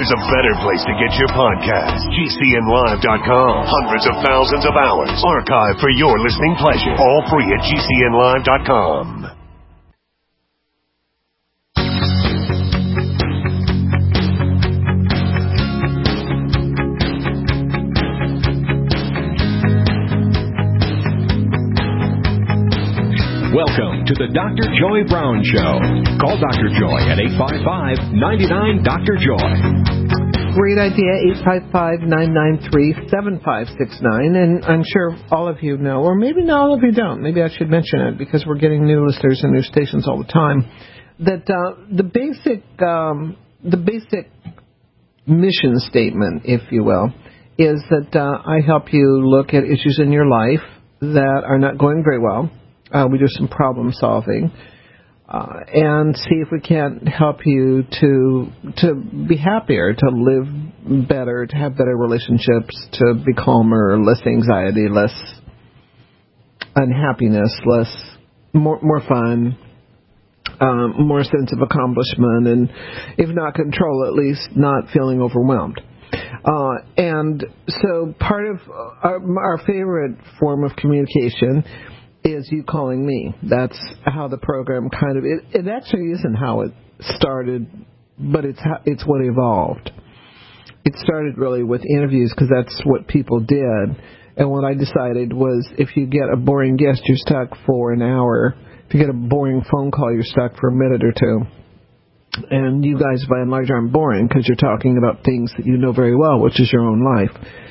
there's a better place to get your podcast. GCNlive.com. Hundreds of thousands of hours archived for your listening pleasure. All free at GCNlive.com. Welcome to the Dr. Joy Brown Show. Call Dr. Joy at 855-99-DR-JOY. Great idea, 855-993-7569. And I'm sure all of you know, or maybe not all of you don't. Maybe I should mention it because we're getting new listeners and new stations all the time. That the basic mission statement, if you will, is that I help you look at issues in your life that are not going very well. We do some problem solving and see if we can't help you to be happier, to live better, to have better relationships, to be calmer, less anxiety, less unhappiness, more fun, more sense of accomplishment, and if not control, at least not feeling overwhelmed. And so part of our favorite form of communication is you calling me. That's how the program kind of, it actually isn't how it started, but it's what evolved. It started really with interviews because that's what people did. And what I decided was if you get a boring guest, you're stuck for an hour. If you get a boring phone call, you're stuck for a minute or two. And you guys, by and large, aren't boring because you're talking about things that you know very well, which is your own life.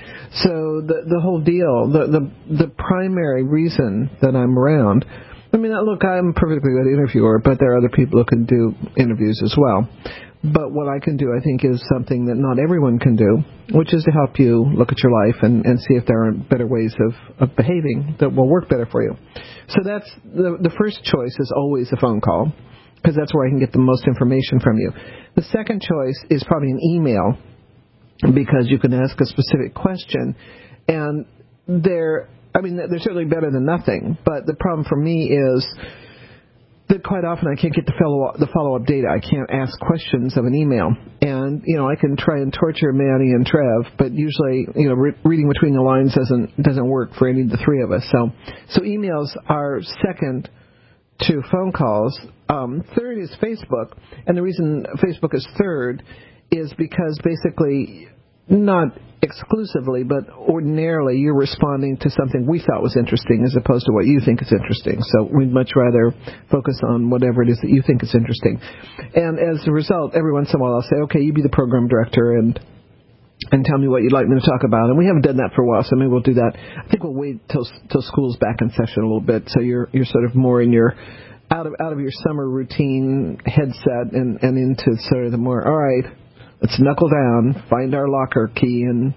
So the whole deal, the primary reason that I'm around, I mean, look, I'm a perfectly good interviewer, but there are other people who can do interviews as well. But what I can do, I think, is something that not everyone can do, which is to help you look at your life and see if there are better ways of behaving that will work better for you. So that's the first choice is always a phone call, because that's where I can get the most information from you. The second choice is probably an email, because you can ask a specific question, and they're certainly better than nothing. But the problem for me is that quite often I can't get the follow-up data. I can't ask questions of an email, and I can try and torture Manny and Trev, but usually reading between the lines doesn't work for any of the three of us. So emails are second to phone calls. Third is Facebook, and the reason Facebook is third is because basically, not exclusively, but ordinarily, you're responding to something we thought was interesting as opposed to what you think is interesting. So we'd much rather focus on whatever it is that you think is interesting. And as a result, every once in a while I'll say, okay, you be the program director and tell me what you'd like me to talk about. And we haven't done that for a while, so maybe we'll do that. I think we'll wait till school's back in session a little bit, so you're sort of more in your out of your summer routine headset and into sort of the more, all right, let's knuckle down, find our locker key, and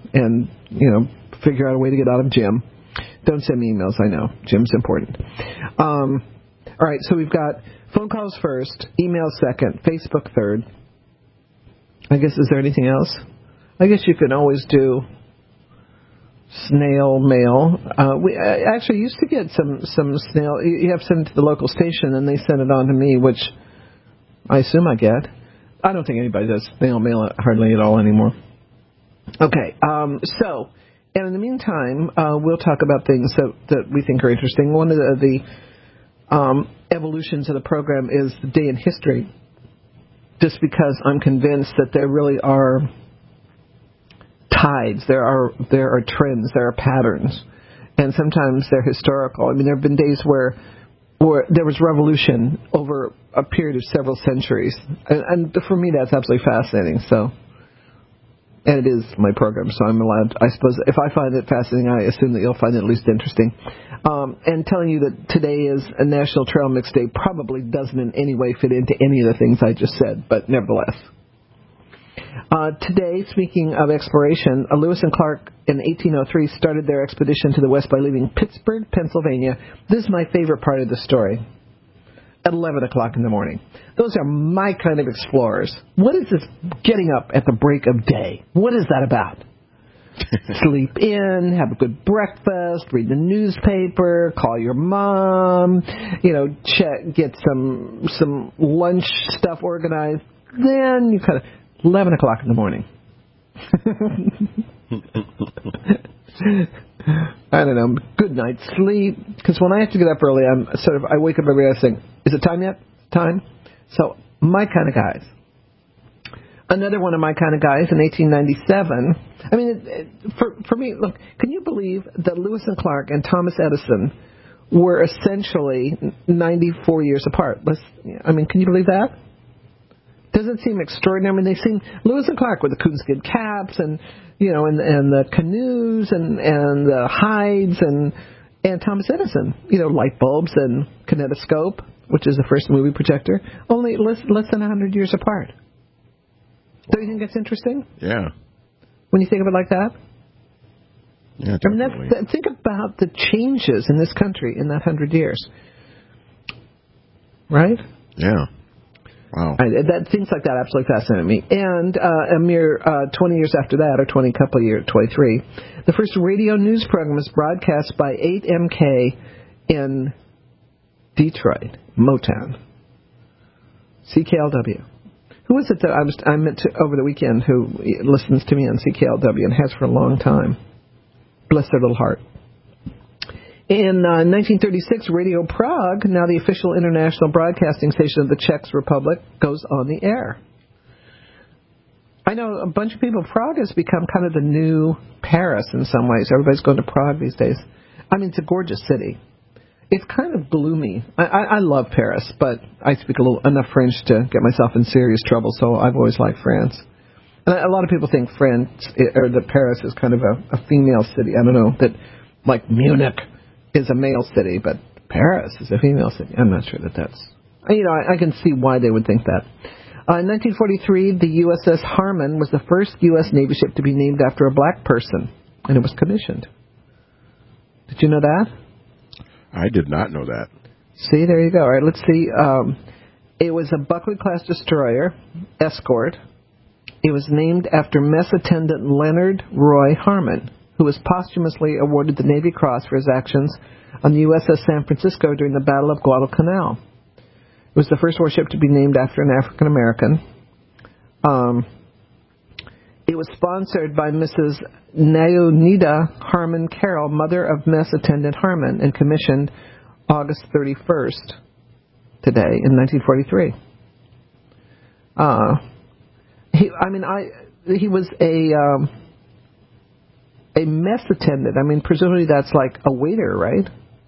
figure out a way to get out of gym. Don't send me emails, I know. Gym's important. All right, so we've got phone calls first, email second, Facebook third. I guess, is there anything else? I guess you can always do snail mail. We actually used to get some snail. You have to send it to the local station, and they send it on to me, which I assume I get. I don't think anybody does snail mail hardly at all anymore. Okay, so, and in the meantime, we'll talk about things that we think are interesting. One of the evolutions of the program is the day in history, just because I'm convinced that there really are tides, there are trends, there are patterns, and sometimes they're historical. I mean, there have been days where there was revolution over a period of several centuries, and for me that's absolutely fascinating. So, and it is my program, so I'm allowed, I suppose, if I find it fascinating, I assume that you'll find it at least interesting. And telling you that today is a National Trail Mix Day probably doesn't in any way fit into any of the things I just said, but nevertheless. Today, speaking of exploration, Lewis and Clark in 1803 started their expedition to the west by leaving Pittsburgh, Pennsylvania. This is my favorite part of the story. At 11 o'clock in the morning. Those are my kind of explorers. What is this getting up at the break of day? What is that about? Sleep in, have a good breakfast, read the newspaper, call your mom, get some lunch stuff organized. Then you 11 o'clock in the morning. I don't know, good night's sleep. Because when I have to get up early, I wake up every day and think, is it time yet? Time? So, my kind of guys. Another one of my kind of guys in 1897. I mean, for me, look, can you believe that Lewis and Clark and Thomas Edison were essentially 94 years apart? Can you believe that? Doesn't seem extraordinary. I mean, they seem Lewis and Clark with the coonskin caps and and the canoes and the hides and Thomas Edison, light bulbs and kinetoscope, which is the first movie projector, only less than 100 years apart. Don't you think that's interesting? Yeah. When you think of it like that? Yeah, definitely. Think about the changes in this country in that 100 years. Right? Yeah. Wow. Things like that absolutely fascinate me. And a mere 20 years after that, or 23, the first radio news program was broadcast by 8MK in Detroit, Motown. CKLW. Who is it that I met over the weekend who listens to me on CKLW and has for a long time? Bless their little heart. In 1936, Radio Prague, now the official international broadcasting station of the Czech Republic, goes on the air. I know a bunch of people, Prague has become kind of the new Paris in some ways. Everybody's going to Prague these days. I mean, it's a gorgeous city. It's kind of gloomy. I love Paris, but I speak enough French to get myself in serious trouble, so I've always liked France. And a lot of people think that Paris is kind of a female city. I don't know, that like Munich is a male city, but Paris is a female city. I'm not sure that's... I can see why they would think that. In 1943, the USS Harmon was the first U.S. Navy ship to be named after a black person, and it was commissioned. Did you know that? I did not know that. See, there you go. All right, let's see. It was a Buckley-class destroyer, escort. It was named after Mess Attendant Leonard Roy Harmon, who was posthumously awarded the Navy Cross for his actions on the USS San Francisco during the Battle of Guadalcanal. It was the first warship to be named after an African American. It was sponsored by Mrs. Naonida Harmon Carroll, mother of Mess Attendant Harmon, and commissioned August 31st, today, in 1943. He was a mess attendant. I mean, presumably that's like a waiter, right?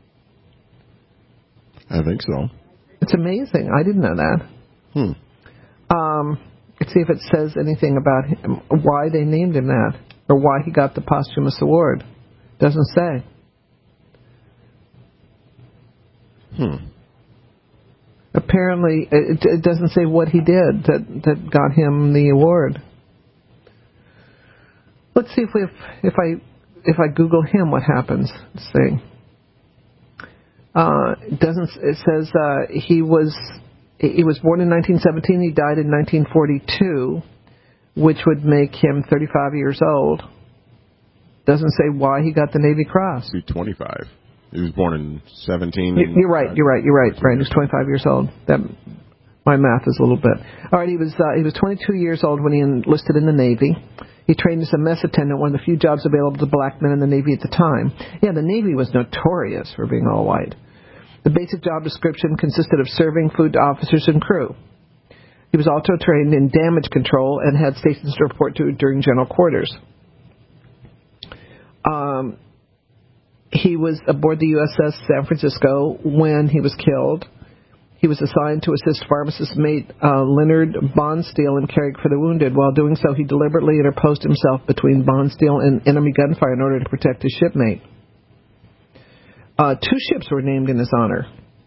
I think so. It's amazing. I didn't know that. Let's see if it says anything about him, why they named him that, or why he got the posthumous award. Doesn't say. Apparently, it doesn't say what he did that got him the award. Let's see if I Google him, what happens. Let's see. It says he was born in 1917. He died in 1942, which would make him 35 years old. Doesn't say why he got the Navy Cross. He's 25. He was born in 17. You're right. Right, he was 25 years old. My math is a little bit. All right, he was 22 years old when he enlisted in the Navy. He trained as a mess attendant, one of the few jobs available to black men in the Navy at the time. Yeah, the Navy was notorious for being all white. The basic job description consisted of serving food to officers and crew. He was also trained in damage control and had stations to report to during general quarters. He was aboard the USS San Francisco when he was killed. He was assigned to assist pharmacist mate Leonard Bonsteel in caring for the wounded. While doing so, he deliberately interposed himself between Bonsteel and enemy gunfire in order to protect his shipmate. 2 ships were named in his honor.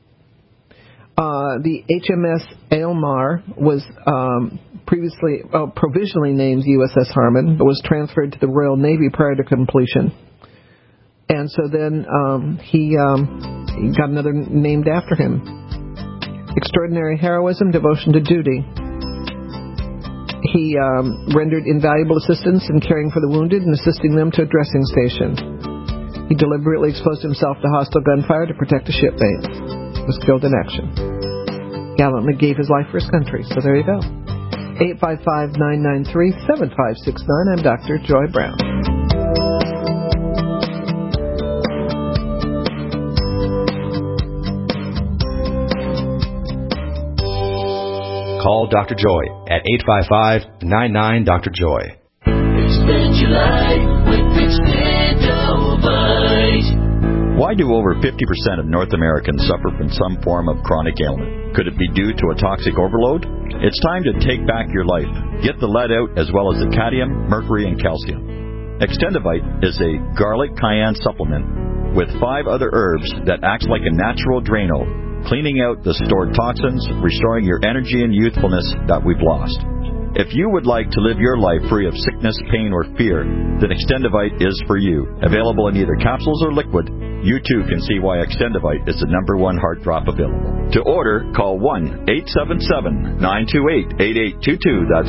The HMS Aylmar was provisionally named USS Harmon, but was transferred to the Royal Navy prior to completion. And so then he got another named after him. Extraordinary heroism, devotion to duty. He rendered invaluable assistance in caring for the wounded and assisting them to a dressing station. He deliberately exposed himself to hostile gunfire to protect a shipmate. Was killed in action. Gallantly gave his life for his country. So there you go. 855-993-7569. I'm Dr. Joy Brown. Call Dr. Joy at 855-99-DR-JOY. Expand your life with Extendovite. Why do over 50% of North Americans suffer from some form of chronic ailment? Could it be due to a toxic overload? It's time to take back your life. Get the lead out as well as the cadmium, mercury, and calcium. Extendovite is a garlic cayenne supplement with 5 other herbs that acts like a natural Drano, cleaning out the stored toxins, restoring your energy and youthfulness that we've lost. If you would like to live your life free of sickness, pain, or fear, then Extendovite is for you. Available in either capsules or liquid, you too can see why Extendovite is the #1 heart drop available. To order, call 1-877-928-8822. That's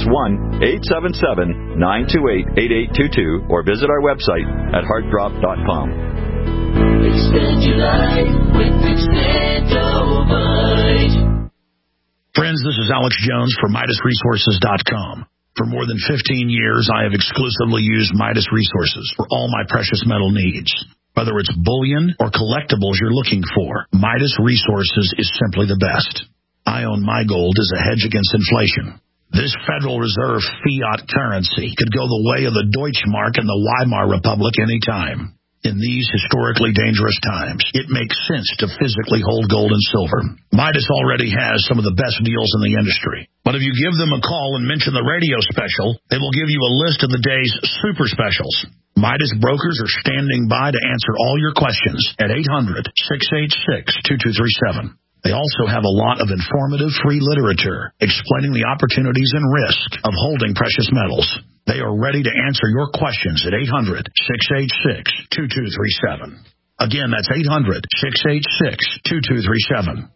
1-877-928-8822, or visit our website at heartdrop.com. Extend your life with Extendovite. Friends, this is Alex Jones for MidasResources.com. For more than 15 years, I have exclusively used Midas Resources for all my precious metal needs. Whether it's bullion or collectibles you're looking for, Midas Resources is simply the best. I own my gold as a hedge against inflation. This Federal Reserve fiat currency could go the way of the Deutschmark and the Weimar Republic anytime. In these historically dangerous times, it makes sense to physically hold gold and silver. Midas already has some of the best deals in the industry. But if you give them a call and mention the radio special, they will give you a list of the day's super specials. Midas brokers are standing by to answer all your questions at 800-686-2237. They also have a lot of informative free literature explaining the opportunities and risk of holding precious metals. They are ready to answer your questions at 800-686-2237. Again, that's 800-686-2237.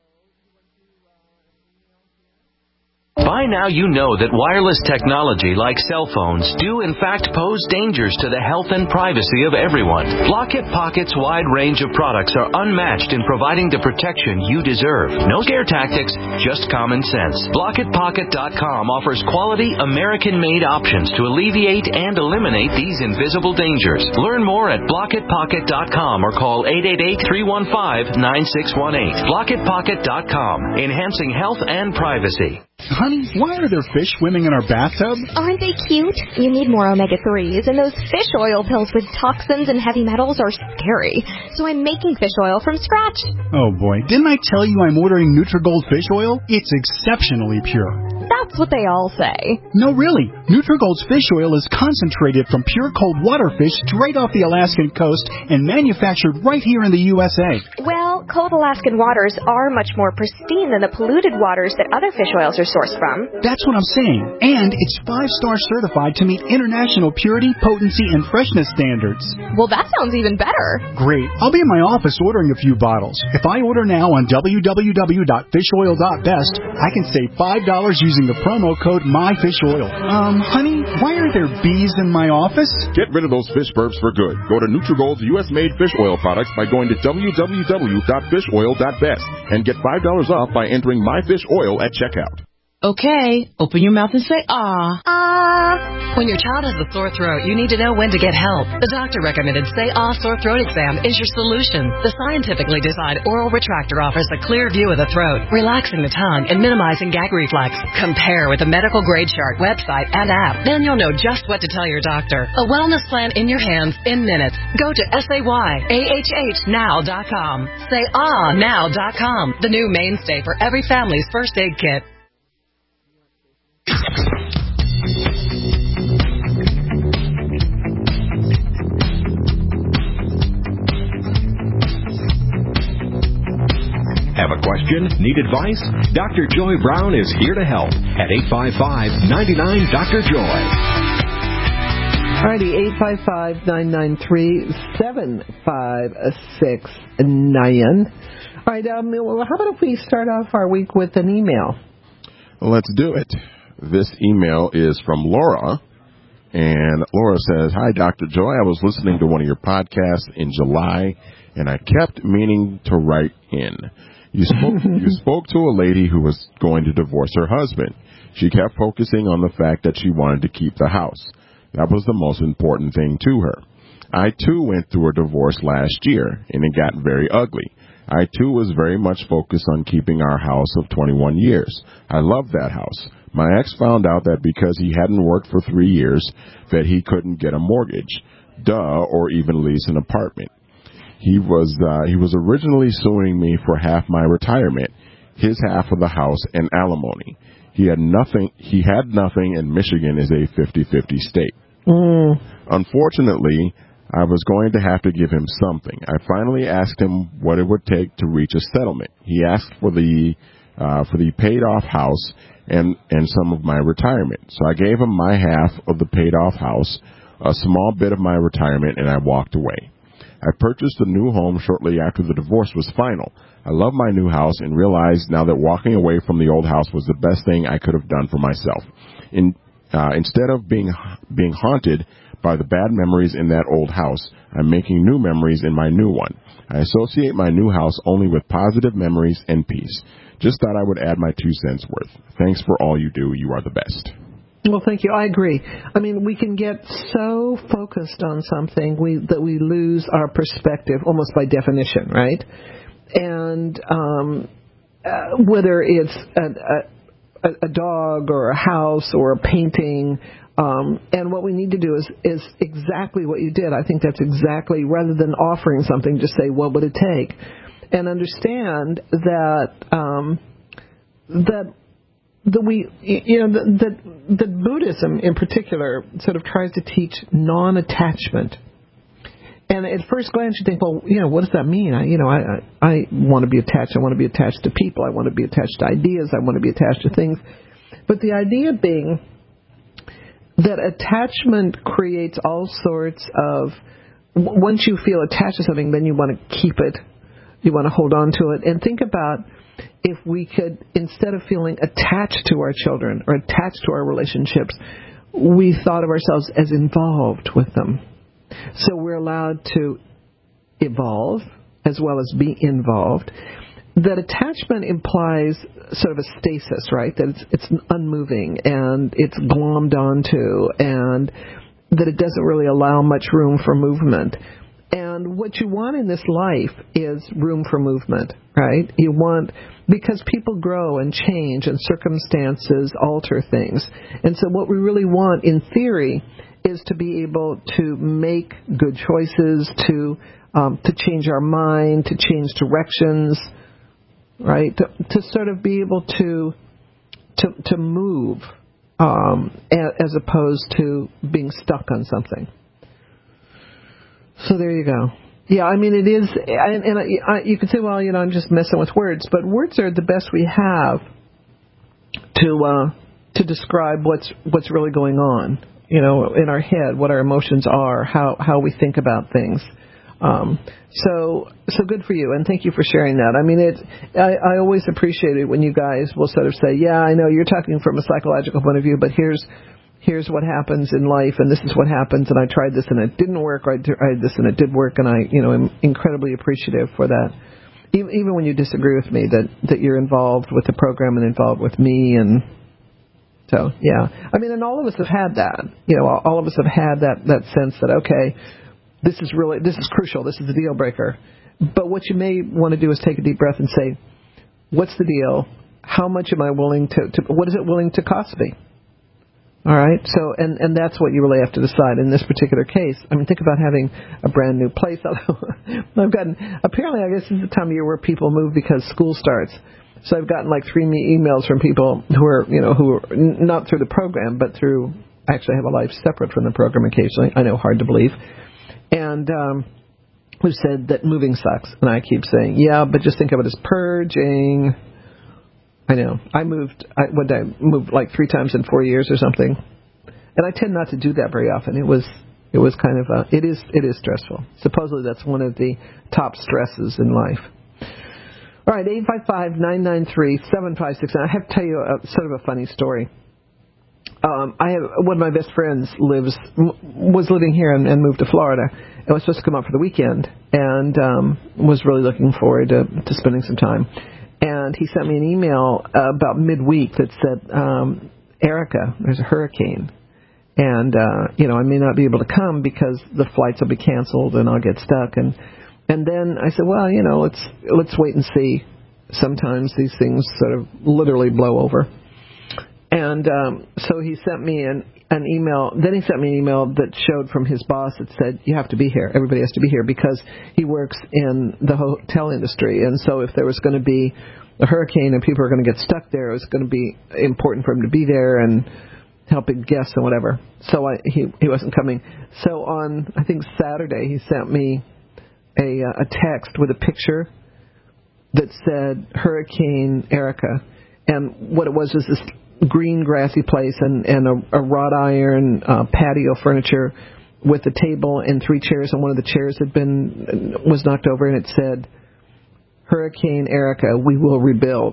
By now you know that wireless technology like cell phones do in fact pose dangers to the health and privacy of everyone. Blockit Pocket's wide range of products are unmatched in providing the protection you deserve. No scare tactics, just common sense. BlockitPocket.com offers quality American-made options to alleviate and eliminate these invisible dangers. Learn more at BlockitPocket.com or call 888-315-9618. BlockitPocket.com, enhancing health and privacy. Honey, why are there fish swimming in our bathtub? Aren't they cute? You need more omega-3s, and those fish oil pills with toxins and heavy metals are scary. So I'm making fish oil from scratch. Oh boy, didn't I tell you I'm ordering Nutrigold fish oil? It's exceptionally pure. That's what they all say. No, really. Nutrigold's fish oil is concentrated from pure cold water fish straight off the Alaskan coast and manufactured right here in the USA. Well, cold Alaskan waters are much more pristine than the polluted waters that other fish oils are sourced from. That's what I'm saying. And it's 5-star certified to meet international purity, potency, and freshness standards. Well, that sounds even better. Great. I'll be in my office ordering a few bottles. If I order now on www.fishoil.best, I can save $5 using the promo code MyFishOil. Honey, why are there bees in my office? Get rid of those fish burps for good. Go to Nutrigold's U.S.-made fish oil products by going to www.fishoil.best and get $5 off by entering MyFishOil at checkout. Okay, open your mouth and say ah. Ah. When your child has a sore throat, you need to know when to get help. The doctor recommended Say Ah Sore Throat Exam is your solution. The scientifically designed oral retractor offers a clear view of the throat, relaxing the tongue and minimizing gag reflex. Compare with the medical grade chart website and app. Then you'll know just what to tell your doctor. A wellness plan in your hands in minutes. Go to SayAHHnow.com. SayAhNow.com, the new mainstay for every family's first aid kit. Have a question? Need advice? Dr. Joy Brown is here to help at 855-99-DR-JOY. Alrighty, 855-993-7569. All right, well, how about if we start off our week with an email? Let's do it. This email is from Laura, and Laura says, "Hi, Dr. Joy. I was listening to one of your podcasts in July, and I kept meaning to write in. You spoke to a lady who was going to divorce her husband. She kept focusing on the fact that she wanted to keep the house. That was the most important thing to her. I, too, went through a divorce last year, and it got very ugly. I, too, was very much focused on keeping our house of 21 years. I loved that house. My ex found out that because he hadn't worked for 3 years, that he couldn't get a mortgage, or even lease an apartment. He was originally suing me for half my retirement, his half of the house, and alimony. He had nothing, and Michigan is a 50-50 state. Unfortunately, I was going to have to give him something. I finally asked him what it would take to reach a settlement. He asked for the paid-off house and some of my retirement. So I gave him my half of the paid-off house, a small bit of my retirement, and I walked away. I purchased a new home shortly after the divorce was final. I love my new house and realized now that walking away from the old house was the best thing I could have done for myself. Instead of being haunted by the bad memories in that old house, I'm making new memories in my new one. I associate my new house only with positive memories and peace. Just thought I would add my 2 cents worth. Thanks for all you do. You are the best. Well, thank you. I agree. I mean, we can get so focused on something that we lose our perspective almost by definition, right? And whether it's a dog or a house or a painting, and what we need to do is exactly what you did. I think that's exactly, rather than offering something, just say, what would it take? And understand that that Buddhism in particular sort of tries to teach non-attachment. And at first glance you think, well, what does that mean? I want to be attached. I want to be attached to people. I want to be attached to ideas. I want to be attached to things. But the idea being that attachment creates all sorts of, once you feel attached to something, then you want to keep it. You want to hold on to it. And think about if we could, instead of feeling attached to our children or attached to our relationships, we thought of ourselves as involved with them. So we're allowed to evolve as well as be involved. That attachment implies sort of a stasis, right? That it's unmoving and it's glommed onto, and that it doesn't really allow much room for movement. And what you want in this life is room for movement, right? You want, because people grow and change and circumstances alter things. And so what we really want in theory is to be able to make good choices, to change our mind, to change directions, right? To sort of be able to move as opposed to being stuck on something. So there you go. Yeah, I mean, it is, and you could say, well, I'm just messing with words, but words are the best we have to describe what's really going on, in our head, what our emotions are, how we think about things. So good for you, and thank you for sharing that. I mean, I always appreciate it when you guys will sort of say, yeah, I know you're talking from a psychological point of view, but here's what happens in life, and this is what happens, and I tried this and it didn't work, or I tried this and it did work, and I'm incredibly appreciative for that. Even when you disagree with me, that you're involved with the program and involved with me, and so, yeah. I mean, and all of us have had that. All of us have had that sense that, okay, this is crucial, this is a deal breaker. But what you may want to do is take a deep breath and say, what's the deal? How much am I willing to what is it willing to cost me? All right, so and that's what you really have to decide in this particular case. I mean, think about having a brand new place. Apparently, I guess this is the time of year where people move because school starts. So I've gotten like 3 emails from people who are not through the program, but through, actually have a life separate from the program occasionally. I know, hard to believe. And who said that moving sucks. And I keep saying, yeah, but just think of it as purging. I know. I moved like 3 times in 4 years or something, and I tend not to do that very often. It was kind of it is stressful. Supposedly that's one of the top stresses in life. All right, 855-993-7569. I have to tell you sort of a funny story. I have one of my best friends was living here and moved to Florida, and was supposed to come up for the weekend, and was really looking forward to spending some time. And he sent me an email about midweek that said, Erica, there's a hurricane. And, I may not be able to come because the flights will be canceled and I'll get stuck. And then I said, well, let's wait and see. Sometimes these things sort of literally blow over. And so he sent me an email. Then he sent me an email that showed from his boss that said, you have to be here. Everybody has to be here because he works in the hotel industry. And so if there was going to be a hurricane and people are going to get stuck there, it was going to be important for him to be there and helping guests and whatever. So he wasn't coming. So on, I think, Saturday, he sent me a text with a picture that said Hurricane Erica. And what it was this green grassy place and a wrought iron patio furniture with a table and 3 chairs, and one of the chairs was knocked over, and it said, Hurricane Erica, we will rebuild.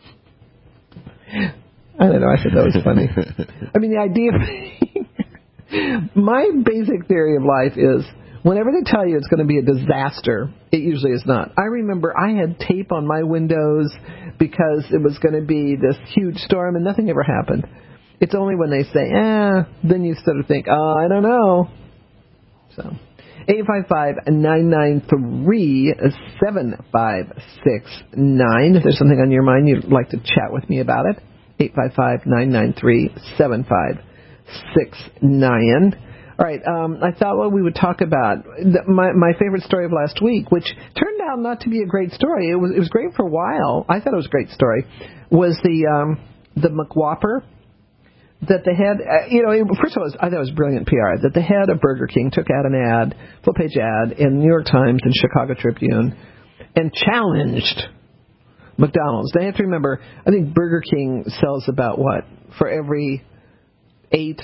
I don't know, I thought that was funny. I mean, the idea of my basic theory of life is whenever they tell you it's going to be a disaster, it usually is not. I remember I had tape on my windows because it was going to be this huge storm, and nothing ever happened. It's only when they say, then you sort of think, I don't know. So, 855-993-7569. If there's something on your mind you'd like to chat with me about it, 855-993-7569. All right, I thought we would talk about my favorite story of last week, which turned out not to be a great story. It was great for a while. I thought it was a great story. Was the McWhopper that the head, first of all, I thought it was brilliant PR, that the head of Burger King took out an ad, full-page ad, in New York Times and Chicago Tribune, and challenged McDonald's. Now, you have to remember, I think Burger King sells about, for every 8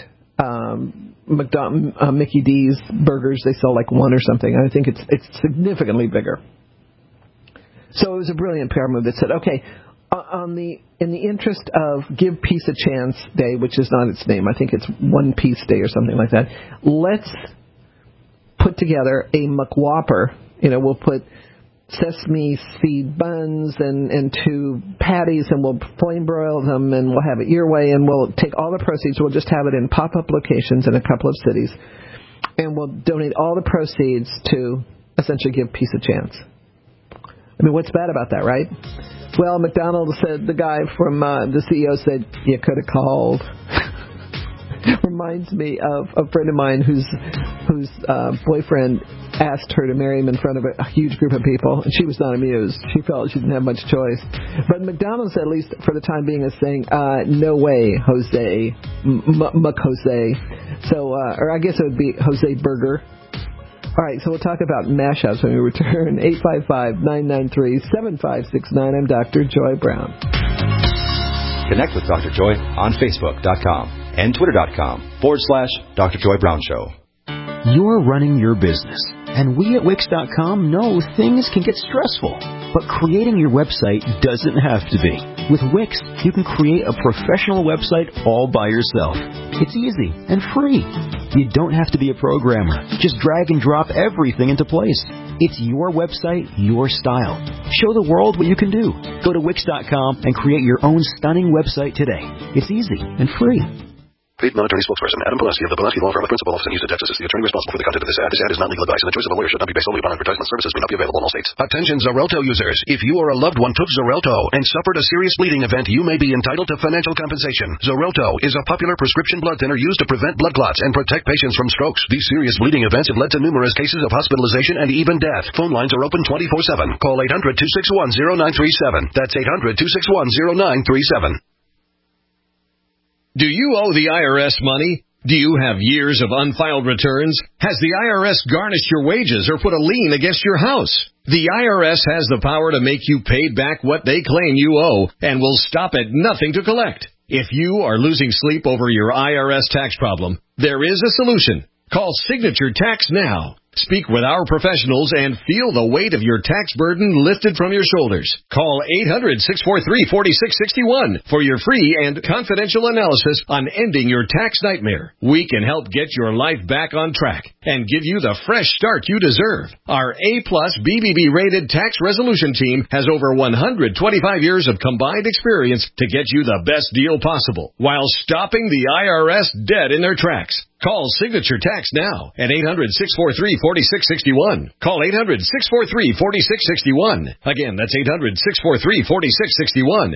Mickey D's burgers, they sell like 1 or something. I think it's significantly bigger. So it was a brilliant PR move that said, okay, in the interest of Give Peace a Chance Day, which is not its name, I think it's One Peace Day or something like that, let's put together a McWhopper. We'll put sesame seed buns and 2 patties, and we'll flame broil them, and we'll have it your way, and we'll take all the proceeds. We'll just have it in pop-up locations in a couple of cities, and we'll donate all the proceeds to essentially Give Peace a Chance. I mean, what's bad about that, right? Well, McDonald's said, the guy from the CEO said, you could have called. Reminds me of a friend of mine whose boyfriend asked her to marry him in front of a huge group of people, and she was not amused. She felt she didn't have much choice. But McDonald's, at least for the time being, is saying, no way, Jose, Jose. So, or I guess it would be Jose Burger. All right, so we'll talk about mashups when we return. 855-993-7569. I'm Dr. Joy Brown. Connect with Dr. Joy on Facebook.com and Twitter.com/Dr. Joy Brown Show. You're running your business, and we at Wix.com know things can get stressful, but creating your website doesn't have to be. With Wix, you can create a professional website all by yourself. It's easy and free. You don't have to be a programmer. Just drag and drop everything into place. It's your website, your style. Show the world what you can do. Go to Wix.com and create your own stunning website today. It's easy and free. Paid non-attorney spokesperson Adam Pulaski of the Pulaski Law Firm, a principal office in Houston, Texas, is the attorney responsible for the content of this ad. This ad is not legal advice, and the choice of a lawyer should not be based solely upon advertisement. Services may not be available in all states. Attention Xarelto users. If you or a loved one took Xarelto and suffered a serious bleeding event, you may be entitled to financial compensation. Xarelto is a popular prescription blood thinner used to prevent blood clots and protect patients from strokes. These serious bleeding events have led to numerous cases of hospitalization and even death. Phone lines are open 24/7. Call 800-261-0937. That's 800-261-0937. Do you owe the IRS money? Do you have years of unfiled returns? Has the IRS garnished your wages or put a lien against your house? The IRS has the power to make you pay back what they claim you owe and will stop at nothing to collect. If you are losing sleep over your IRS tax problem, there is a solution. Call Signature Tax now. Speak with our professionals and feel the weight of your tax burden lifted from your shoulders. Call 800-643-4661 for your free and confidential analysis on ending your tax nightmare. We can help get your life back on track and give you the fresh start you deserve. Our A-plus BBB rated tax resolution team has over 125 years of combined experience to get you the best deal possible while stopping the IRS dead in their tracks. Call Signature Tax now at 800-643-4661. Call 800-643-4661. Again, that's 800-643-4661.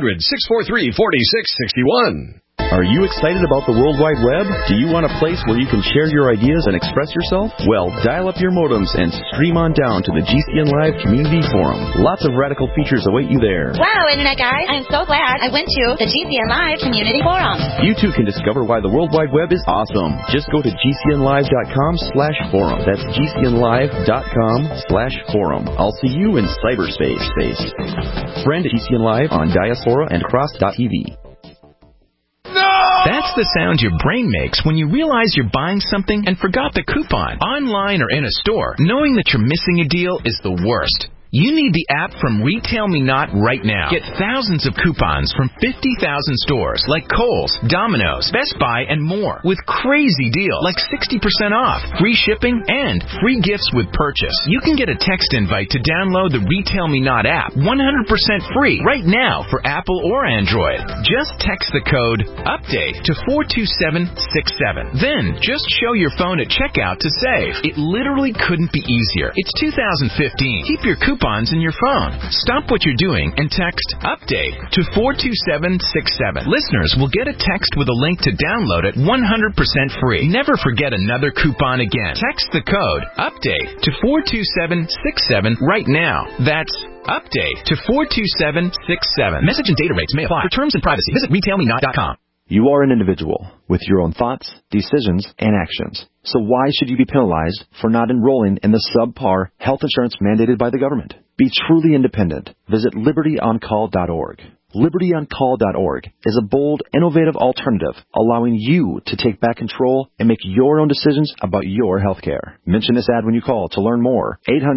800-643-4661. Are you excited about the World Wide Web? Do you want a place where you can share your ideas and express yourself? Well, dial up your modems and stream on down to the GCN Live Community Forum. Lots of radical features await you there. Wow, Internet guys, I'm so glad I went to the GCN Live Community Forum. You too can discover why the World Wide Web is awesome. Just go to gcnlive.com/forum. That's gcnlive.com/forum. I'll see you in cyberspace. Friend GCN Live on Diaspora and Cross.tv. That's the sound your brain makes when you realize you're buying something and forgot the coupon. Online or in a store, knowing that you're missing a deal is the worst. You need the app from Retail Me Not right now. Get thousands of coupons from 50,000 stores like Kohl's, Domino's, Best Buy, and more with crazy deals like 60% off, free shipping, and free gifts with purchase. You can get a text invite to download the Retail Me Not app 100% free right now for Apple or Android. Just text the code UPDATE to 42767. Then just show your phone at checkout to save. It literally couldn't be easier. It's 2015. Keep your coupons in your phone. Stop what you're doing and text UPDATE to 42767. Listeners will get a text with a link to download it 100% free. Never forget another coupon again. Text the code UPDATE to 42767 right now. That's UPDATE to 42767. Message and data rates may apply. For terms and privacy, visit retailmenot.com. You are an individual with your own thoughts, decisions, and actions. So why should you be penalized for not enrolling in the subpar health insurance mandated by the government? Be truly independent. Visit libertyoncall.org. LibertyOnCall.org is a bold, innovative alternative allowing you to take back control and make your own decisions about your health care. Mention this ad when you call to learn more.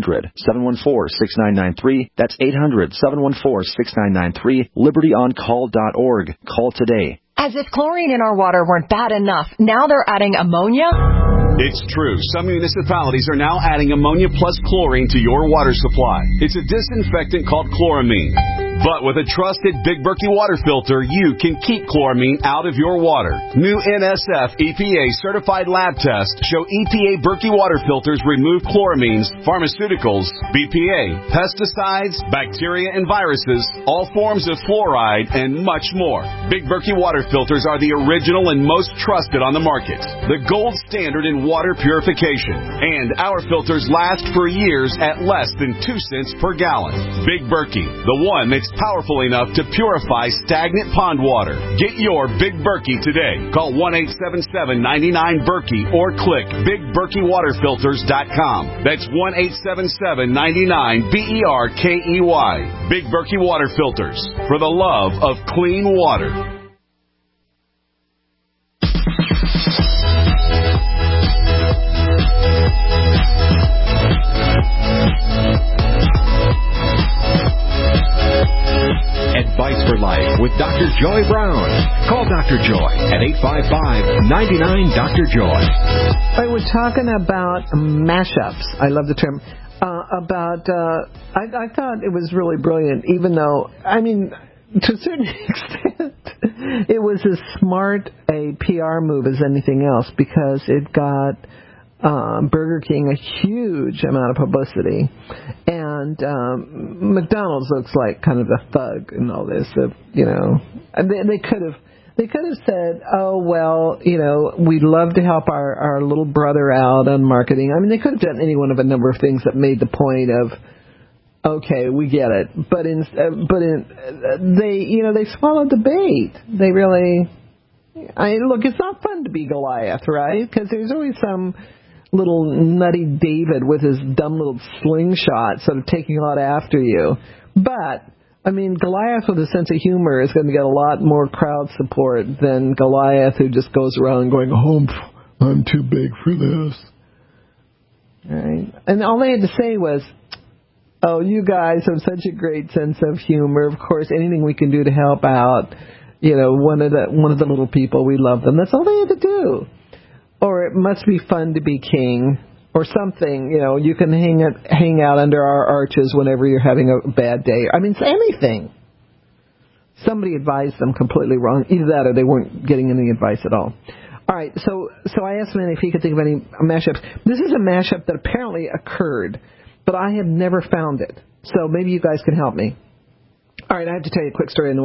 800-714-6993. That's 800-714-6993. LibertyOnCall.org. Call today. As if chlorine in our water weren't bad enough, now they're adding ammonia? It's true. Some municipalities are now adding ammonia plus chlorine to your water supply. It's a disinfectant called chloramine. But with a trusted Big Berkey water filter, you can keep chloramine out of your water. New NSF EPA certified lab tests show EPA Berkey water filters remove chloramines, pharmaceuticals, BPA, pesticides, bacteria and viruses, all forms of fluoride, and much more. Big Berkey water filters are the original and most trusted on the market. The gold standard in water purification. And our filters last for years at less than 2 cents per gallon. Big Berkey, the one that's powerful enough to purify stagnant pond water. Get your Big Berkey today. Call 1-877-99-BERKEY or click BigBerkeyWaterFilters.com. That's 1-877-99-BERKEY. Big Berkey Water Filters, for the love of clean water. Advice for Life with Dr. Joy Brown. Call Dr. Joy at 855-99-DR-JOY. We're talking about mashups. I love the term. I thought it was really brilliant, even though, I mean, to a certain extent, it was as smart a PR move as anything else because it got Burger King a huge amount of publicity, and McDonald's looks like kind of a thug in all this. They could have said, oh well, we'd love to help our little brother out on marketing. I mean, they could have done any one of a number of things that made the point of, okay, we get it, but they swallowed the bait. They really. Look, it's not fun to be Goliath, right? Because there's always some little nutty David with his dumb little slingshot sort of taking out after you. But, I mean, Goliath with a sense of humor is going to get a lot more crowd support than Goliath who just goes around going, oh, I'm too big for this. Right? And all they had to say was, "Oh, you guys have such a great sense of humor. Of course, anything we can do to help out, one of the little people, we love them." That's all they had to do. Or it must be fun to be king, or something. You can hang out under our arches whenever you're having a bad day. I mean, it's anything. Somebody advised them completely wrong. Either that, or they weren't getting any advice at all. All right, so I asked Manny if he could think of any mashups. This is a mashup that apparently occurred, but I have never found it. So maybe you guys can help me. All right, I have to tell you a quick story.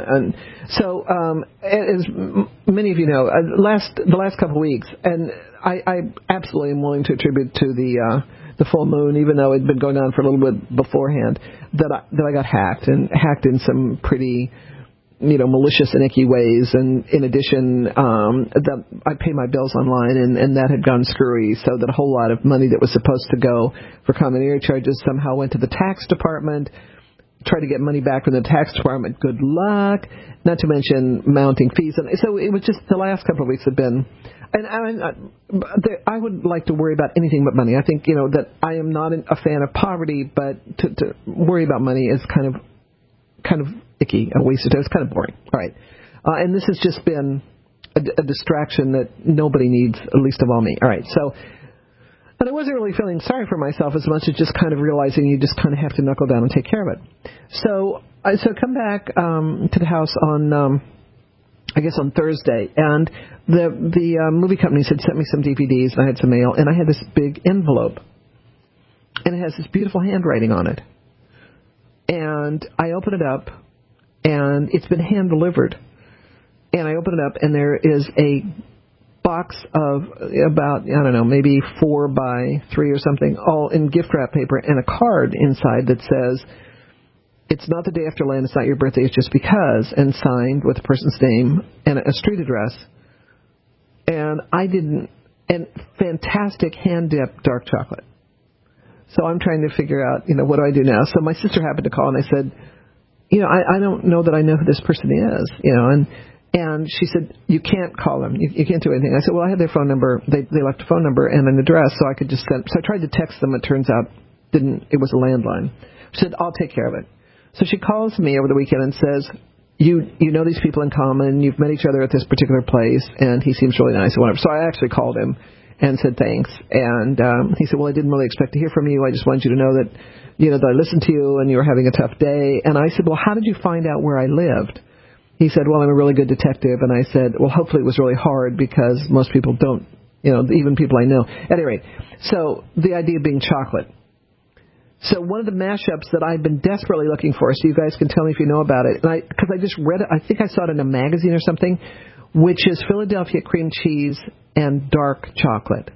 As many of you know, the last couple of weeks, and I absolutely am willing to attribute to the full moon, even though it had been going on for a little bit beforehand, that I got hacked in some pretty malicious and icky ways, and in addition, that I pay my bills online, and that had gone screwy, so that a whole lot of money that was supposed to go for common area charges somehow went to the tax department. Try to get money back from the tax department. Good luck. Not to mention mounting fees. And so it was just the last couple of weeks have been. And I would like to worry about anything but money. I think that I am not a fan of poverty, but to worry about money is kind of icky, a waste of time. It's kind of boring. All right. And this has just been a distraction that nobody needs, at least of all me. All right. So. But I wasn't really feeling sorry for myself as much as just kind of realizing you just kind of have to knuckle down and take care of it. So I come back to the house on Thursday, and the movie companies had sent me some DVDs, and I had some mail, and I had this big envelope, and it has this beautiful handwriting on it. And I open it up, and it's been hand delivered. And I open it up, and there is a box of about, maybe 4 by 3 or something, all in gift wrap paper, and a card inside that says, "It's not the day after land, it's not your birthday, it's just because," and signed with the person's name and a street address. And and fantastic hand-dipped dark chocolate. So I'm trying to figure out, what do I do now? So my sister happened to call, and I said, I don't know that I know who this person is, And she said, "You can't call them. You can't do anything." I said, "Well, I have their phone number. They left a phone number and an address, so I could just send." So I tried to text them. It turns out it was a landline. She said, "I'll take care of it." So she calls me over the weekend and says, you know these people in common. You've met each other at this particular place, and he seems really nice or whatever. So I actually called him and said thanks. And he said, "Well, I didn't really expect to hear from you. I just wanted you to know that, that I listened to you and you were having a tough day." And I said, "Well, how did you find out where I lived?" He said, "Well, I'm a really good detective." And I said, "Well, hopefully it was really hard because most people don't, even people I know." At any rate, so the idea being chocolate. So one of the mashups that I've been desperately looking for, so you guys can tell me if you know about it, because I just read it, I think I saw it in a magazine or something, which is Philadelphia cream cheese and dark chocolate.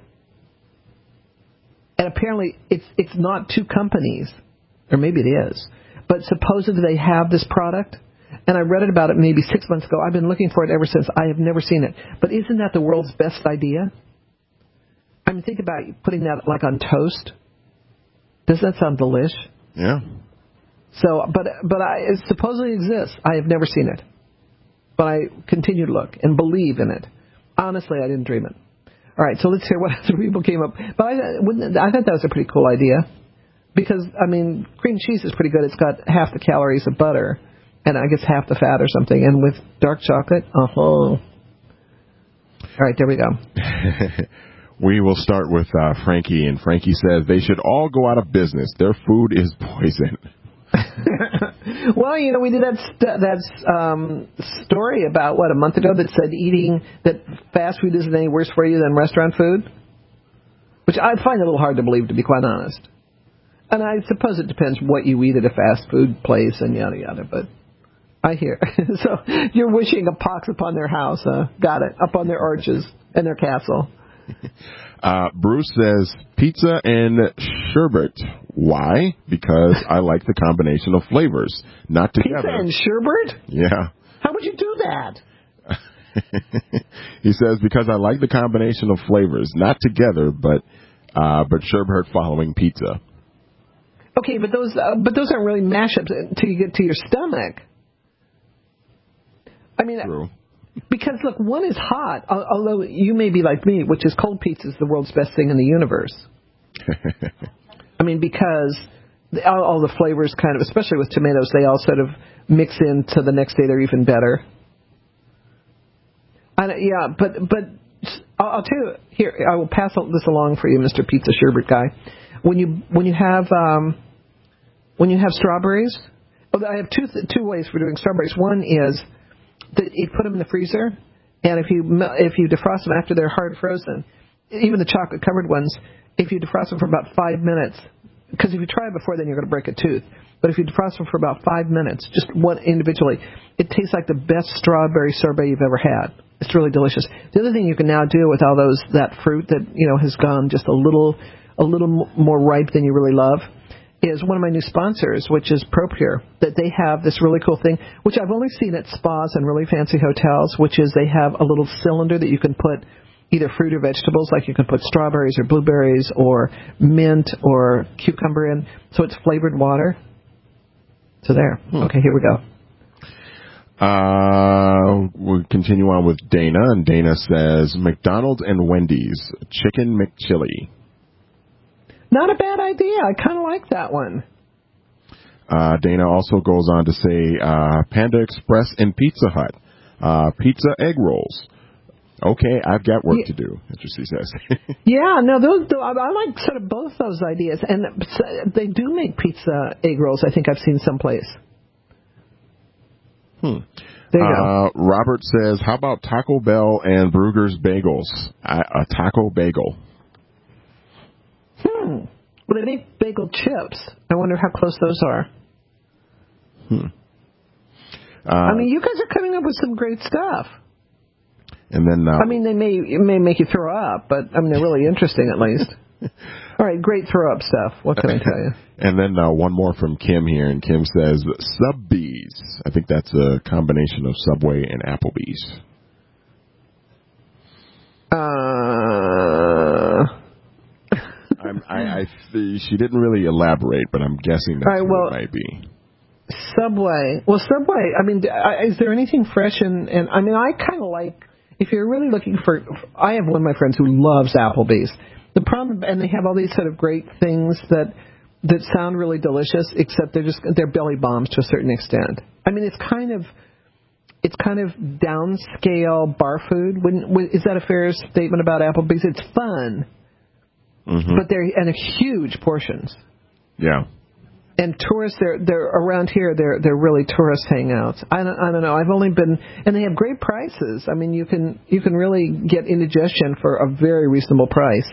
And apparently it's not two companies, or maybe it is, but supposedly they have this product. And I read it about it maybe 6 months ago. I've been looking for it ever since. I have never seen it. But isn't that the world's best idea? I mean, think about putting that like on toast. Doesn't that sound delish? Yeah. So, but it supposedly exists. I have never seen it. But I continue to look and believe in it. Honestly, I didn't dream it. All right, so let's hear what other people came up. But I thought that was a pretty cool idea. Because, cream cheese is pretty good. It's got half the calories of butter. And I guess half the fat or something. And with dark chocolate, All right, there we go. We will start with Frankie. And Frankie says they should all go out of business. Their food is poison. Well, we did that story about, a month ago that said that fast food isn't any worse for you than restaurant food? Which I find a little hard to believe, to be quite honest. And I suppose it depends what you eat at a fast food place and yada yada, but I hear. So you're wishing a pox upon their house, got it, up on their arches and their castle. Bruce says pizza and sherbet. Why? Because I like the combination of flavors, not together. Pizza and sherbet? Yeah. How would you do that? He says because I like the combination of flavors, not together, but sherbet following pizza. Okay, but those aren't really mashups until you get to your stomach. True. Because, look, one is hot, although you may be like me, which is cold pizza is the world's best thing in the universe. I mean, because all the flavors kind of, especially with tomatoes, they all sort of mix into the next day. They're even better. But I'll tell you here. I will pass this along for you, Mr. Pizza Sherbet guy. When you have strawberries, I have two ways for doing strawberries. One is that you put them in the freezer, and if you defrost them after they're hard frozen, even the chocolate covered ones, if you defrost them for about 5 minutes, because if you try it before then you're going to break a tooth. But if you defrost them for about 5 minutes, just one individually, it tastes like the best strawberry sorbet you've ever had. It's really delicious. The other thing you can now do with all that fruit that has gone just a little more ripe than you really love, is one of my new sponsors, which is ProPure, that they have this really cool thing, which I've only seen at spas and really fancy hotels, which is they have a little cylinder that you can put either fruit or vegetables, like you can put strawberries or blueberries or mint or cucumber in, so it's flavored water. So there. Okay, here we go. We'll continue on with Dana, and Dana says, McDonald's and Wendy's, Chicken McChili. Not a bad idea. I kind of like that one. Dana also goes on to say Panda Express and Pizza Hut. Pizza egg rolls. Okay, I've got work to do, that's what she says. Yeah, no, I like sort of both those ideas. And they do make pizza egg rolls, I think I've seen someplace. There you go. Robert says, how about Taco Bell and Bruegger's Bagels? A taco bagel. Well, they make bagel chips. I wonder how close those are. I mean, you guys are coming up with some great stuff. And then, I mean, it may make you throw up, but I mean, they're really interesting at least. All right, great throw up stuff. What can I tell you? And then one more from Kim here, and Kim says Subbees. I think that's a combination of Subway and Applebee's. She didn't really elaborate, but I'm guessing that's what it might be. Subway. Well, Subway, I mean, is there anything fresh? And I mean, I kind of like, if you're really looking for, I have one of my friends who loves Applebee's. The problem, and they have all these sort of great things that sound really delicious, except they're belly bombs to a certain extent. I mean, it's kind of downscale bar food. Is that a fair statement about Applebee's? It's fun, but they're huge portions. Yeah. And tourists, they're around here. They're really tourist hangouts. I don't know. I've only been, and they have great prices. I mean, you can really get indigestion for a very reasonable price.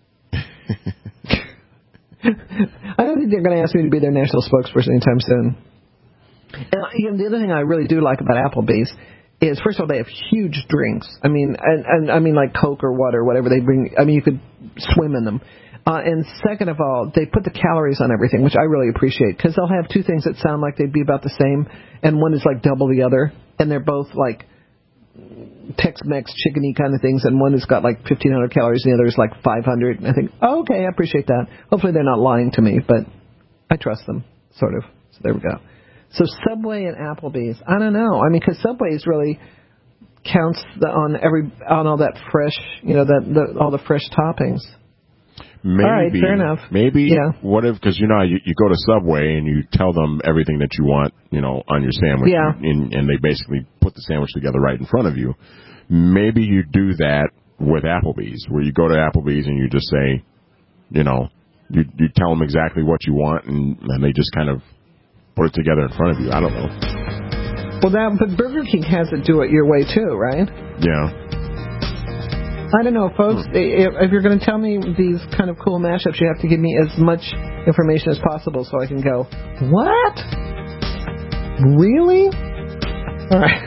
I don't think they're going to ask me to be their national spokesperson anytime soon. And the other thing I really do like about Applebee's is, first of all, they have huge drinks. I mean, and I mean like Coke or water or whatever they bring. I mean, you could swim in them. And second of all, they put the calories on everything, which I really appreciate, because they'll have two things that sound like they'd be about the same, and one is like double the other, and they're both like Tex-Mex chicken-y kind of things, and one has got like 1,500 calories, and the other is like 500. And I think, oh, okay, I appreciate that. Hopefully they're not lying to me, but I trust them, sort of. So there we go. So Subway and Applebee's, I don't know. I mean, because Subway's really counts on all that fresh, all the fresh toppings. Maybe, all right, fair enough. Maybe, what if, because you go to Subway and you tell them everything that you want, on your sandwich, and they basically put the sandwich together right in front of you. Maybe you do that with Applebee's, where you go to Applebee's and you just say, you tell them exactly what you want, and they just kind of put it together in front of you. I don't know. Well, but Burger King has it do it your way too, right? Yeah. I don't know, folks. If you're going to tell me these kind of cool mashups, you have to give me as much information as possible so I can go, what? Really? All right.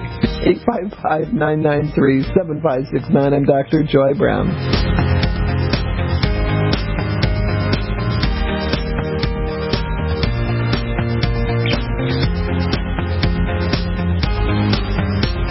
855-993-7569. I'm Dr. Joy Brown.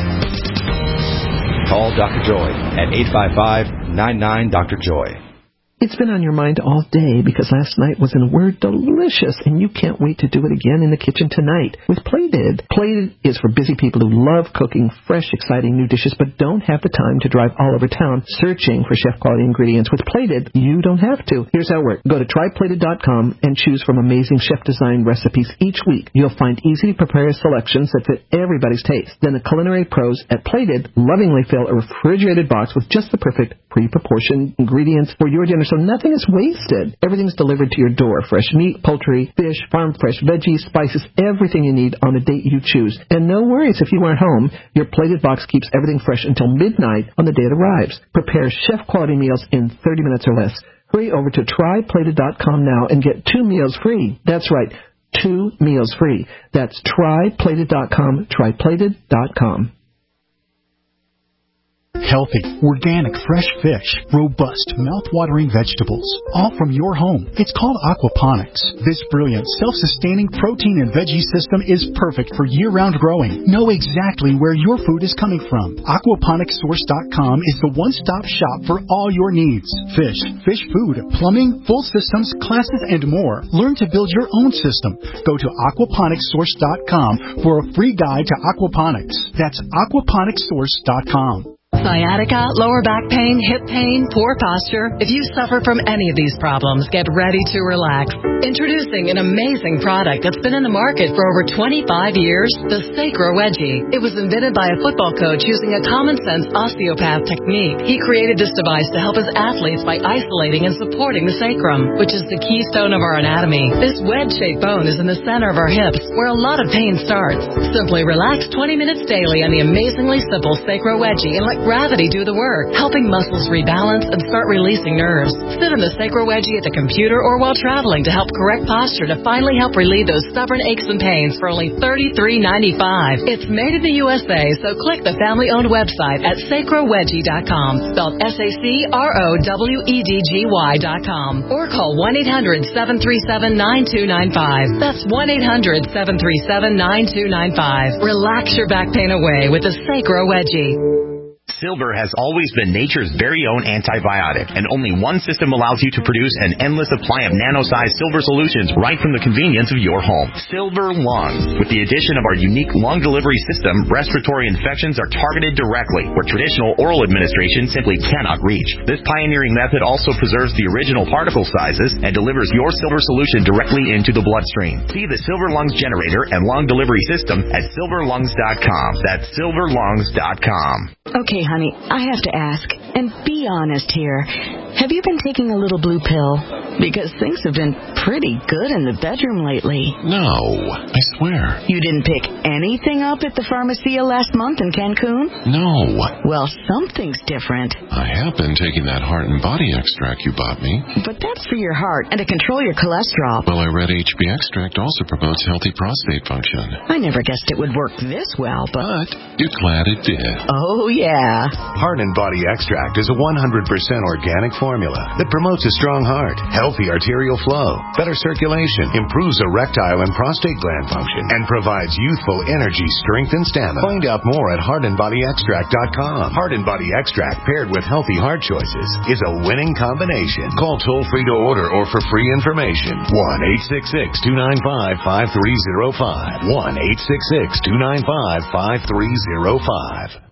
Call Dr. Joy at 855-99-DR-JOY. It's been on your mind all day because last night was, in a word, delicious, and you can't wait to do it again in the kitchen tonight with Plated. Plated is for busy people who love cooking fresh, exciting new dishes but don't have the time to drive all over town searching for chef-quality ingredients. With Plated, you don't have to. Here's how it works. Go to tryplated.com and choose from amazing chef-designed recipes each week. You'll find easy-to-prepare selections that fit everybody's taste. Then the culinary pros at Plated lovingly fill a refrigerated box with just the perfect pre-proportioned ingredients for your dinner, so nothing is wasted. Everything's delivered to your door. Fresh meat, poultry, fish, farm-fresh veggies, spices, everything you need on the date you choose. And no worries if you aren't home. Your Plated box keeps everything fresh until midnight on the day it arrives. Prepare chef-quality meals in 30 minutes or less. Hurry over to tryplated.com now and get 2 meals free. That's right, 2 meals free. That's tryplated.com, tryplated.com. Healthy, organic, fresh fish, robust, mouth-watering vegetables, all from your home. It's called aquaponics. This brilliant, self-sustaining protein and veggie system is perfect for year-round growing. Know exactly where your food is coming from. Aquaponicssource.com is the one-stop shop for all your needs. Fish, fish food, plumbing, full systems, classes, and more. Learn to build your own system. Go to aquaponicssource.com for a free guide to aquaponics. That's aquaponicssource.com. Sciatica, lower back pain, hip pain, poor posture. If you suffer from any of these problems, get ready to relax. Introducing an amazing product that's been in the market for over 25 years, the Sacro Wedgie. It was invented by a football coach using a common-sense osteopath technique. He created this device to help his athletes by isolating and supporting the sacrum, which is the keystone of our anatomy. This wedge-shaped bone is in the center of our hips, where a lot of pain starts. Simply relax 20 minutes daily on the amazingly simple Sacro Wedgie and let gravity do the work, helping muscles rebalance and start releasing nerves. Sit in the Sacro Wedgie at the computer or while traveling to help correct posture to finally help relieve those stubborn aches and pains for only $33.95. It's made in the USA, so click the family-owned website at sacrowedgie.com, spelled SACROWEDGY.com, or call 1-800-737-9295. That's 1-800-737-9295. Relax your back pain away with the Sacro Wedgie. Silver has always been nature's very own antibiotic, and only one system allows you to produce an endless supply of nano-sized silver solutions right from the convenience of your home. Silver Lungs. With the addition of our unique lung delivery system, respiratory infections are targeted directly, where traditional oral administration simply cannot reach. This pioneering method also preserves the original particle sizes and delivers your silver solution directly into the bloodstream. See the Silver Lungs generator and lung delivery system at silverlungs.com. That's silverlungs.com. Okay, honey, I have to ask, and be honest here. Have you been taking a little blue pill? Because things have been pretty good in the bedroom lately. No, I swear. You didn't pick anything up at the Pharmacia last month in Cancun? No. Well, something's different. I have been taking that heart and body extract you bought me. But that's for your heart and to control your cholesterol. Well, I read HB extract also promotes healthy prostate function. I never guessed it would work this well, but you're glad it did. Oh, yeah. Heart and Body Extract is a 100% organic formula that promotes a strong heart, healthy arterial flow, better circulation, improves erectile and prostate gland function, and provides youthful energy, strength, and stamina. Find out more at heartandbodyextract.com. Heart and Body Extract paired with healthy heart choices is a winning combination. Call toll-free to order or for free information. 1-866-295-5305. 1-866-295-5305.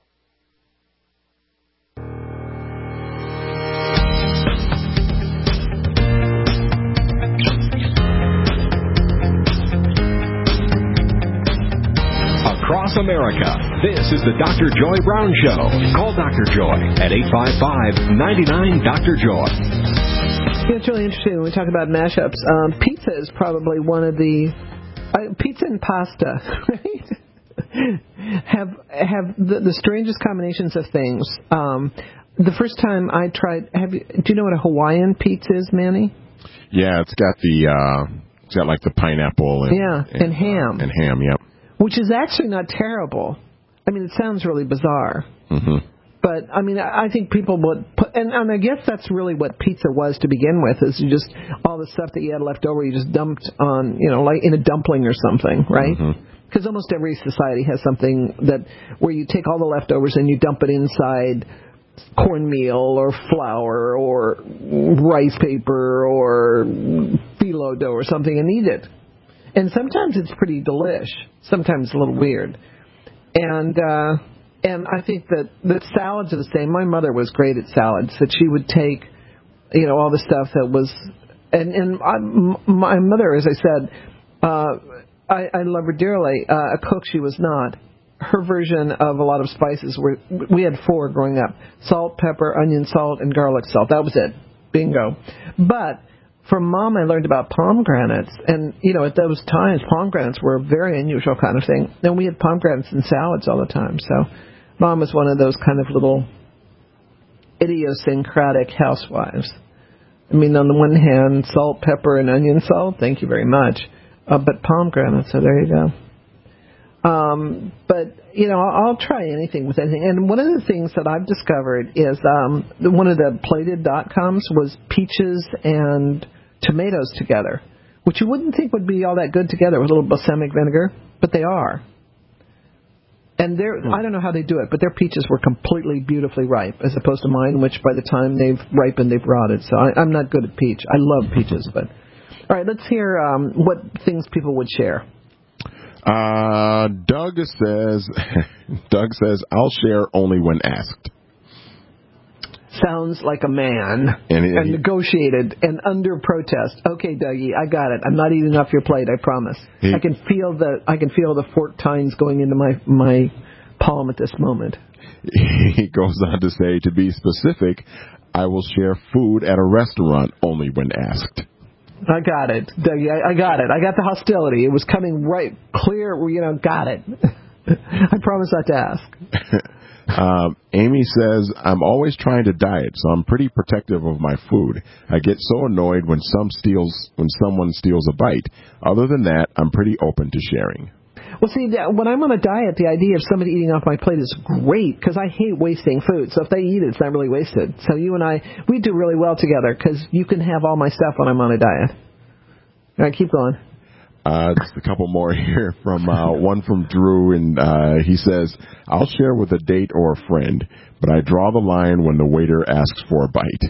Across America, this is the Dr. Joy Brown Show. Call Dr. Joy at 855-99-DR-JOY. It's really interesting when we talk about mashups. Pizza is probably one of the... pizza and pasta, right? have the strangest combinations of things. The first time I tried... do you know what a Hawaiian pizza is, Manny? Yeah, it's got like the pineapple and ham. And ham, yep. Which is actually not terrible. I mean, it sounds really bizarre. Mm-hmm. But, I mean, I think people would put... And I guess that's really what pizza was to begin with, is you just... All the stuff that you had left over, you just dumped on, like in a dumpling or something, right? Because almost every society has something where you take all the leftovers and you dump it inside cornmeal or flour or, rice paper or phyllo dough or something and eat it. And sometimes it's pretty delish. Sometimes it's a little weird. And I think that salads are the same. My mother was great at salads. That she would take, all the stuff that was, my mother, as I said, I love her dearly. A cook she was not. Her version of a lot of spices we had 4 growing up: salt, pepper, onion salt, and garlic salt. That was it. Bingo. But from Mom, I learned about pomegranates, and at those times, pomegranates were a very unusual kind of thing. And we had pomegranates in salads all the time. So Mom was one of those kind of little idiosyncratic housewives. I mean, on the one hand, salt, pepper, and onion salt. Thank you very much. But pomegranates. So there you go. But I'll try anything with anything. And one of the things that I've discovered is one of the plated.coms was peaches and tomatoes together, which you wouldn't think would be all that good together with a little balsamic vinegar, but they are. And I don't know how they do it, but their peaches were completely beautifully ripe, as opposed to mine, which by the time they've ripened, they've rotted. So I'm not good at peach. I love peaches, but all right. Let's hear what things people would share. Doug says, I'll share only when asked. Sounds like a man. And negotiated and under protest. Okay, Dougie, I got it. I'm not eating off your plate, I promise. I can feel the fork tines going into my palm at this moment. He goes on to say, to be specific, I will share food at a restaurant only when asked. I got it, Dougie. I got it. I got the hostility. It was coming right clear. Got it. I promise not to ask. Amy says, I'm always trying to diet, so I'm pretty protective of my food. I get so annoyed when someone steals a bite. Other than that, I'm pretty open to sharing. Well, see, when I'm on a diet, the idea of somebody eating off my plate is great because I hate wasting food. So if they eat it, it's not really wasted. So you and I, we do really well together because you can have all my stuff when I'm on a diet. All right, keep going. Just a couple more here from one from Drew, and he says, I'll share with a date or a friend, but I draw the line when the waiter asks for a bite.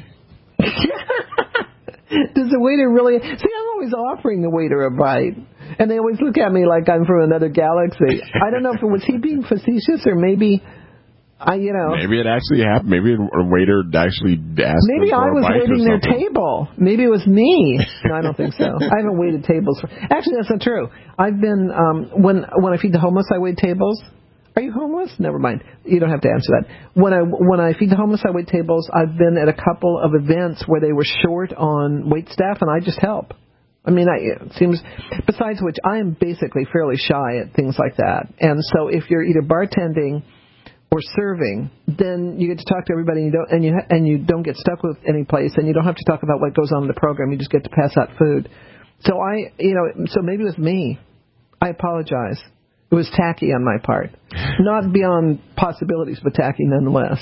Does the waiter really? See, I'm always offering the waiter a bite, and they always look at me like I'm from another galaxy. I don't know if was he being facetious or maybe Maybe it actually happened. Maybe a waiter actually asked. Maybe I was waiting their table. Maybe it was me. No, I don't think so. I haven't waited tables. Actually, that's not true. I've been when I feed the homeless, I wait tables. Are you homeless? Never mind. You don't have to answer that. When I feed the homeless, I wait tables. I've been at a couple of events where they were short on wait staff, and I just help. I mean, it seems. Besides which, I am basically fairly shy at things like that. And so, if you're either bartending or serving, then you get to talk to everybody, and you don't get stuck with any place, and you don't have to talk about what goes on in the program. You just get to pass out food. So so maybe it was me. I apologize. It was tacky on my part. Not beyond possibilities, but tacky nonetheless.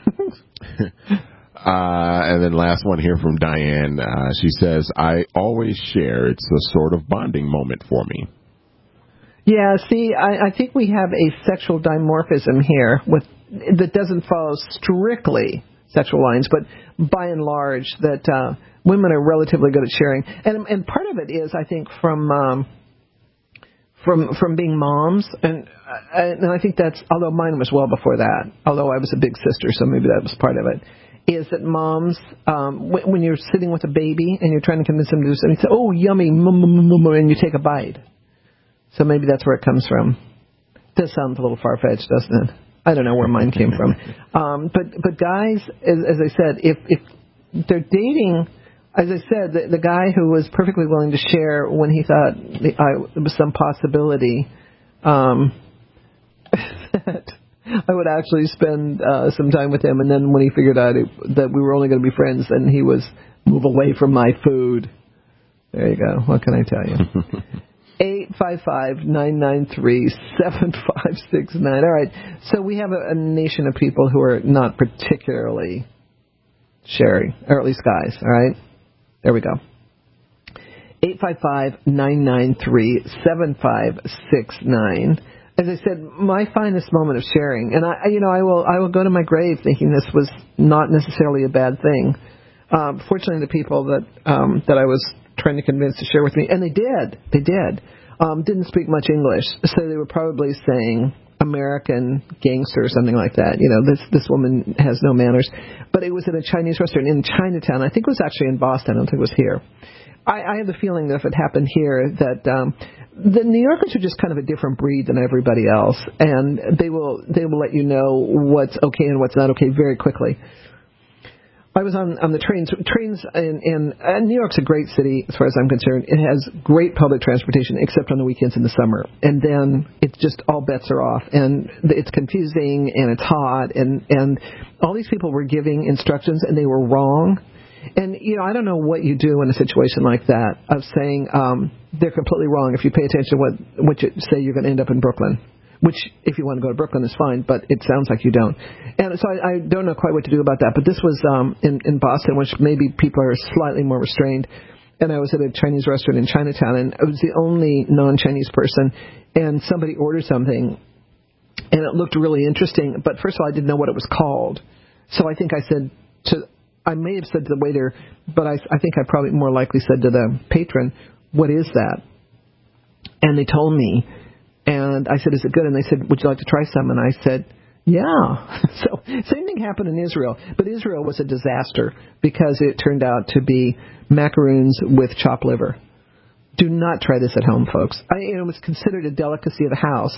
And then last one here from Diane. She says, I always share. It's a sort of bonding moment for me. Yeah, see, I think we have a sexual dimorphism here that doesn't follow strictly sexual lines, but by and large that women are relatively good at sharing. And part of it is, I think, from being moms, and I think that's, although mine was well before that, although I was a big sister, so maybe that was part of it, is that moms, when you're sitting with a baby and you're trying to convince them to do something, you say, oh, yummy, and you take a bite. So maybe that's where it comes from. It does sound a little far-fetched, doesn't it? I don't know where mine came from. But guys, as I said, if they're dating, as I said, the guy who was perfectly willing to share when he thought there was some possibility that I would actually spend some time with him, and then when he figured out that we were only going to be friends, then he was move away from my food. There you go. What can I tell you? 855-993-7569. All right. So we have a nation of people who are not particularly sharing, or at least guys. All right. There we go. 855-993-7569. As I said, my finest moment of sharing, and I will go to my grave thinking this was not necessarily a bad thing. Fortunately, the people that I was trying to convince to share with me, and they did, didn't speak much English, so they were probably saying American gangster or something like that. You know, this woman has no manners. But it was at a Chinese restaurant in Chinatown. I think it was actually in Boston. I don't think it was here. I have the feeling that if it happened here, that the New Yorkers are just kind of a different breed than everybody else, and they will let you know what's okay and what's not okay very quickly. I was on the trains. Trains in New York's a great city as far as I'm concerned. It has great public transportation, except on the weekends in the summer. And then it's just all bets are off, and it's confusing, and it's hot, and all these people were giving instructions, and they were wrong. And, you know, I don't know what you do in a situation like that of saying they're completely wrong if you pay attention to what you say you're going to end up in Brooklyn. Which, if you want to go to Brooklyn, is fine, but it sounds like you don't. And so I don't know quite what to do about that. But this was in Boston, which maybe people are slightly more restrained. And I was at a Chinese restaurant in Chinatown, and I was the only non-Chinese person. And somebody ordered something, and it looked really interesting. But first of all, I didn't know what it was called. So I think I may have said to the waiter, but I think I probably more likely said to the patron, "What is that?" And they told me. And I said, "Is it good?" And they said, "Would you like to try some?" And I said, "Yeah." So same thing happened in Israel. But Israel was a disaster because it turned out to be macaroons with chopped liver. Do not try this at home, folks. It was considered a delicacy of the house.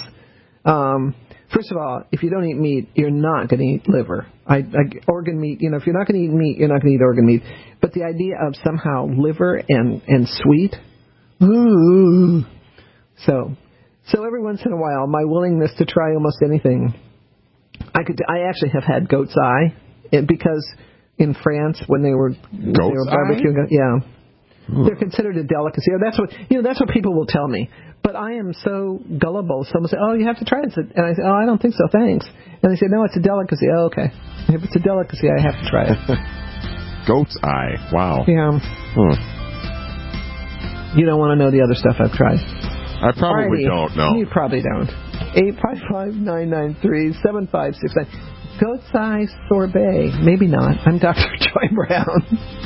First of all, if you don't eat meat, you're not going to eat liver. Organ meat, you know, if you're not going to eat meat, you're not going to eat organ meat. But the idea of somehow liver and sweet, ooh. So every once in a while, my willingness to try almost anything, I actually have had goat's eye, because in France when they were barbecuing, they're considered a delicacy. That's what people will tell me. But I am so gullible. Someone say, "Oh, you have to try it," and I say, "Oh, I don't think so, thanks." And they say, "No, it's a delicacy." Oh, okay. If it's a delicacy, I have to try it. Goat's eye. Wow. Yeah. You don't want to know the other stuff I've tried. I probably don't know. You probably don't. 855-993-7569. Goat's eye sorbet. Maybe not. I'm Dr. Joy Brown.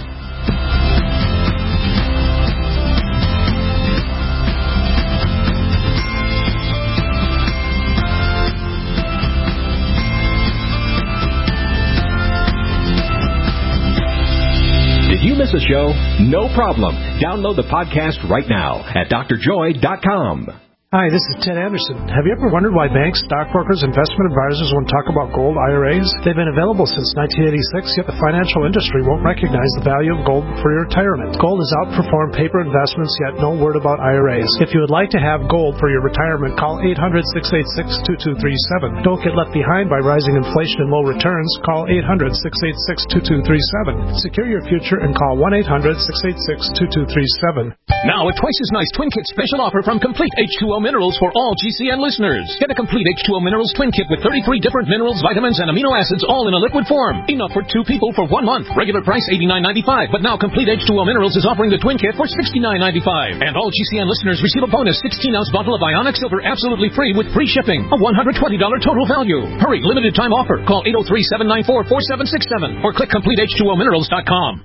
Did you miss a show? No problem. Download the podcast right now at drjoy.com. Hi, this is Ted Anderson. Have you ever wondered why banks, stockbrokers, investment advisors won't talk about gold IRAs? They've been available since 1986, yet the financial industry won't recognize the value of gold for your retirement. Gold has outperformed paper investments, yet no word about IRAs. If you would like to have gold for your retirement, call 800-686-2237. Don't get left behind by rising inflation and low returns. Call 800-686-2237. Secure your future and call 1-800-686-2237. Now a twice as nice Twin Kit special offer from Complete H2O Minerals for all GCN listeners. Get a Complete H2O Minerals Twin Kit with 33 different minerals, vitamins, and amino acids all in a liquid form. Enough for 2 people for 1 month. Regular price $89.95, but now Complete H2O Minerals is offering the Twin Kit for $69.95. And all GCN listeners receive a bonus 16-ounce bottle of Ionic Silver absolutely free with free shipping. A $120 total value. Hurry, limited time offer. Call 803-794-4767 or click CompleteH2OMinerals.com.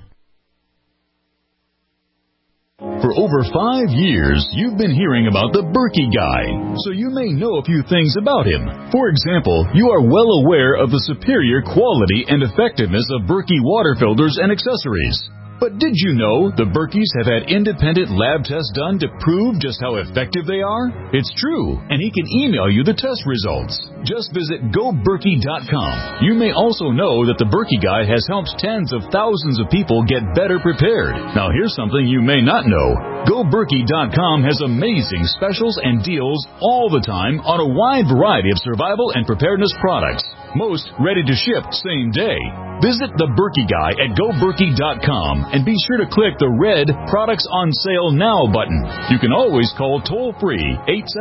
For over 5 years, you've been hearing about the Berkey Guy, so you may know a few things about him. For example, you are well aware of the superior quality and effectiveness of Berkey water filters and accessories. But did you know the Berkeys have had independent lab tests done to prove just how effective they are? It's true, and he can email you the test results. Just visit GoBerkey.com. You may also know that the Berkey Guy has helped tens of thousands of people get better prepared. Now here's something you may not know. GoBerkey.com has amazing specials and deals all the time on a wide variety of survival and preparedness products. Most ready to ship same day. Visit the Berkey Guy at GoBerkey.com and be sure to click the red Products on Sale Now button. You can always call toll-free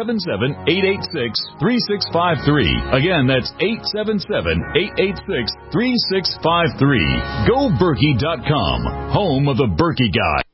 877-886-3653. Again, that's 877-886-3653. GoBerkey.com, home of the Berkey Guy.